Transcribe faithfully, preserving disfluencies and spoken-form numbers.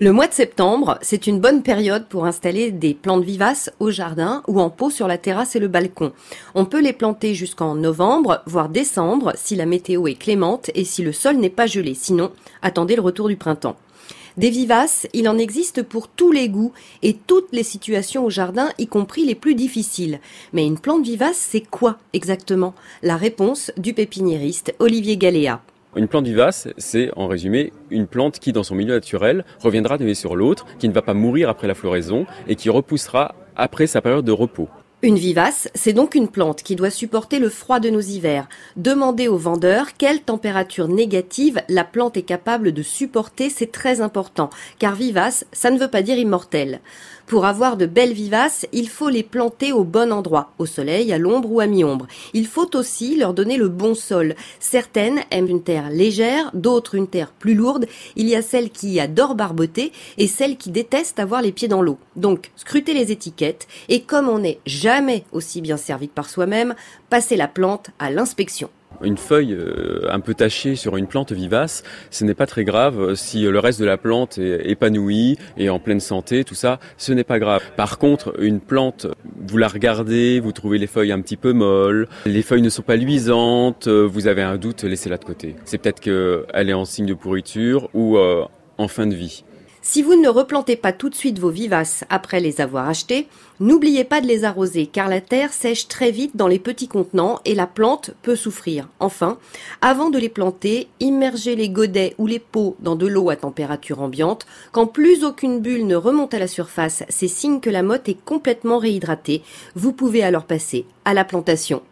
Le mois de septembre, c'est une bonne période pour installer des plantes vivaces au jardin ou en pot sur la terrasse et le balcon. On peut les planter jusqu'en novembre, voire décembre, si la météo est clémente et si le sol n'est pas gelé. Sinon, attendez le retour du printemps. Des vivaces, il en existe pour tous les goûts et toutes les situations au jardin, y compris les plus difficiles. Mais une plante vivace, c'est quoi exactement? La réponse du pépiniériste Olivier Galéa. Une plante vivace, c'est en résumé une plante qui, dans son milieu naturel, reviendra d'une année sur l'autre, qui ne va pas mourir après la floraison et qui repoussera après sa période de repos. Une vivace, c'est donc une plante qui doit supporter le froid de nos hivers. Demandez aux vendeurs quelle température négative la plante est capable de supporter, c'est très important, car vivace, ça ne veut pas dire immortel. Pour avoir de belles vivaces, il faut les planter au bon endroit, au soleil, à l'ombre ou à mi-ombre. Il faut aussi leur donner le bon sol. Certaines aiment une terre légère, d'autres une terre plus lourde. Il y a celles qui adorent barboter et celles qui détestent avoir les pieds dans l'eau. Donc, scrutez les étiquettes et comme on n'est jamais aussi bien servi que par soi-même, passez la plante à l'inspection. Une feuille euh, un peu tachée sur une plante vivace, ce n'est pas très grave. Si le reste de la plante est épanoui et en pleine santé, tout ça, ce n'est pas grave. Par contre, une plante, vous la regardez, vous trouvez les feuilles un petit peu molles, les feuilles ne sont pas luisantes, vous avez un doute, laissez-la de côté. C'est peut-être qu'elle est en signe de pourriture ou euh, en fin de vie. Si vous ne replantez pas tout de suite vos vivaces après les avoir achetées, n'oubliez pas de les arroser car la terre sèche très vite dans les petits contenants et la plante peut souffrir. Enfin, avant de les planter, immergez les godets ou les pots dans de l'eau à température ambiante. Quand plus aucune bulle ne remonte à la surface, c'est signe que la motte est complètement réhydratée. Vous pouvez alors passer à la plantation.